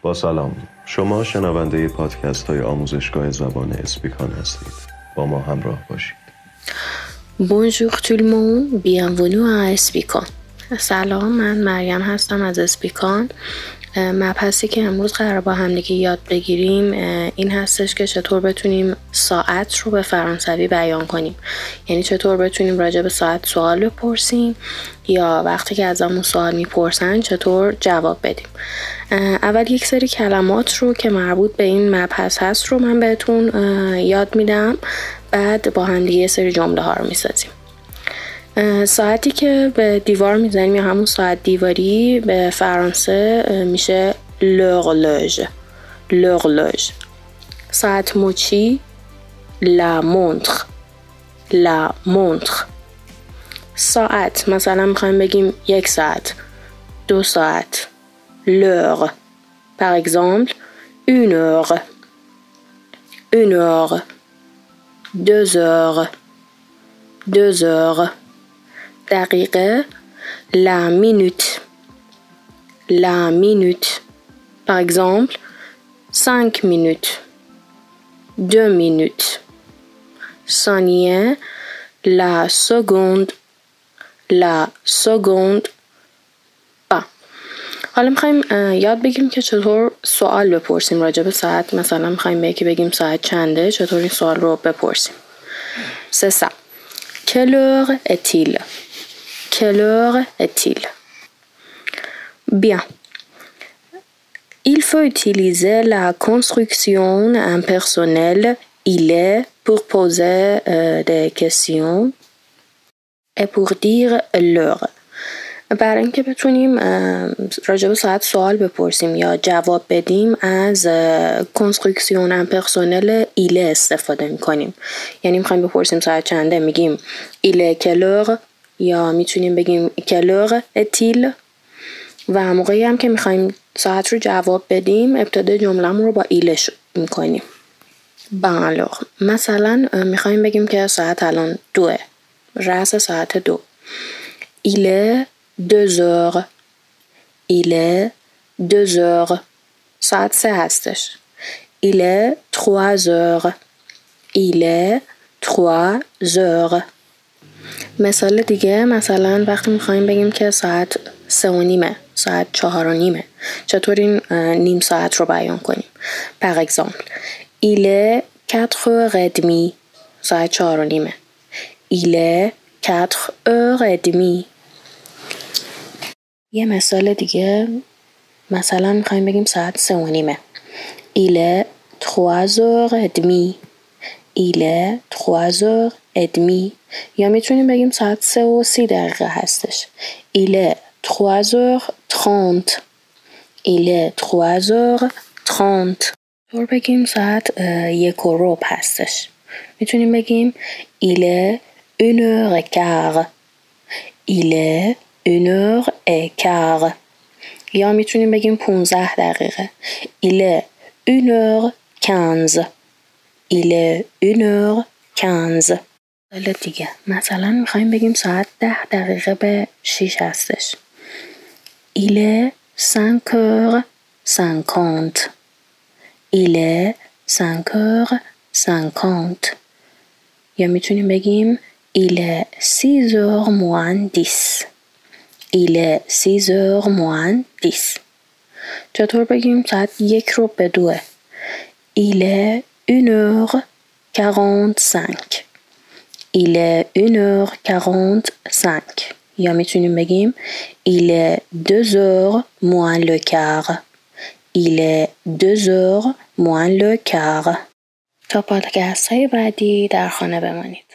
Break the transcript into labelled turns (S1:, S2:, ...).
S1: با سلام، شما شنونده پادکست های آموزشگاه زبان اسپیکان هستید. با ما همراه باشید.
S2: Bonjour tout le monde, bienvenue à اسپیکان. سلام، من مریم هستم از اسپیکان. مبحثی که امروز قرار با هم دیگه یاد بگیریم این هستش که چطور بتونیم ساعت رو به فرانسوی بیان کنیم. یعنی چطور بتونیم راجع به ساعت سوال بپرسیم یا وقتی که ازمون سوال میپرسن چطور جواب بدیم. اول یک سری کلمات رو که مربوط به این مبحث هست رو من بهتون یاد میدم، بعد با هم دیگه یه سری جمله ها رو میسازیم. ساعتی که به دیوار میزنیم یا همون ساعت دیواری به فرانسه میشه l'horloge. ساعت مچی la montre. ساعت مثلا میخوایم بگیم 1 ساعت، 2 ساعت، l'heure par exemple 1 heure 2 heures دقیقه la minute par exemple 5 minutes 2 minutes ثانیه la seconde با. حالا میخوایم یاد بگیریم که چطور سوال بپرسیم راجع به ساعت. مثلا میخوایم به یکی بگیم ساعت چنده، چطور این سوال رو بپرسیم. C'est ça. Quelle heure est-il? Bien. Il faut utiliser la construction impersonnelle il est pour poser des questions et pour dire l'heure. برای اینکه بتونیم راجع به ساعت سوال بپرسیم یا جواب بدیم از کنسترکسیون امپرسونل ایله استفاده میکنیم. یعنی میخوایم بپرسیم ساعت چنده، میگیم ایله کلور، یا میتونیم بگیم کلور اتیل. و موقعی هم که میخوایم ساعت رو جواب بدیم ابتدای جمله‌مون رو با ایله میکنیم. بالغ مثلا میخوایم بگیم که ساعت الان 2، رأس ساعت 2. ایله 2 heures ساعت 3 هستش. ایله 3 heures مثال دیگه، مثلا وقتی میخوایم بگیم که ساعت 3:30، ساعت 4:30، چطور این نیم ساعت رو بیان کنیم؟ par exemple il est 4:30 ساعت 4:30. il est 4:30. یه مثال دیگه، مثلا میخوایم بگیم ساعت 3:30. il est 3:30. یا میتونیم بگیم ساعت 3:30 هستش. il est 3:30. طور بگیم ساعت 1:15 هستش. میتونیم بگیم il est 1:15. یا میتونیم بگیم 15 دقیقه. il est 1:15. حالا دیگه مثلا میخوایم بگیم ساعت 10 دقیقه به 6 هستش. il est 5:50. یا میتونیم بگیم il est 6:10. چطور بگیم ساعت 1:02؟ il est 1:45. یا میتونیم بگیم il est 2:15. تا پادکست های بعدی در خانه بمانید.